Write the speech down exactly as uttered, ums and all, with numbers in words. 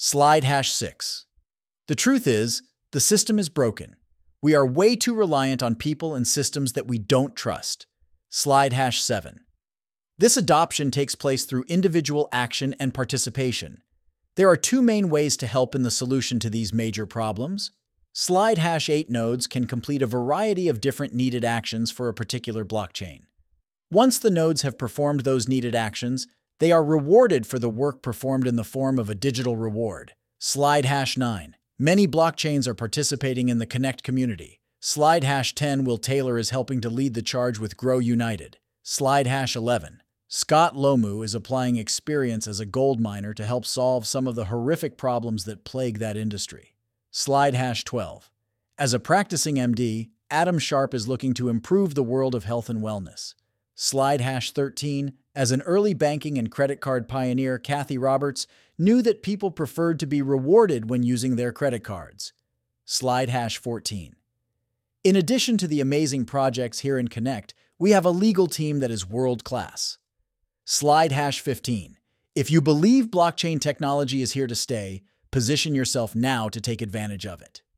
Slide hash six. The truth is, the system is broken. We are way too reliant on people and systems that we don't trust. Slide hash seven. This adoption takes place through individual action and participation. There are two main ways to help in the solution to these major problems. Slide hash eight nodes can complete a variety of different needed actions for a particular blockchain. Once the nodes have performed those needed actions, they are rewarded for the work performed in the form of a digital reward. Slide hash nine. Many blockchains are participating in the Connect community. Slide hash ten. Will Taylor is helping to lead the charge with Grow United. Slide hash eleven. Scott Lomu is applying experience as a gold miner to help solve some of the horrific problems that plague that industry. Slide hash twelve. As a practicing M D, Adam Sharp is looking to improve the world of health and wellness. Slide hash thirteen. As an early banking and credit card pioneer, Kathy Roberts knew that people preferred to be rewarded when using their credit cards. Slide hash fourteen. In addition to the amazing projects here in Connect, we have a legal team that is world-class. Slide hash fifteen. If you believe blockchain technology is here to stay, position yourself now to take advantage of it.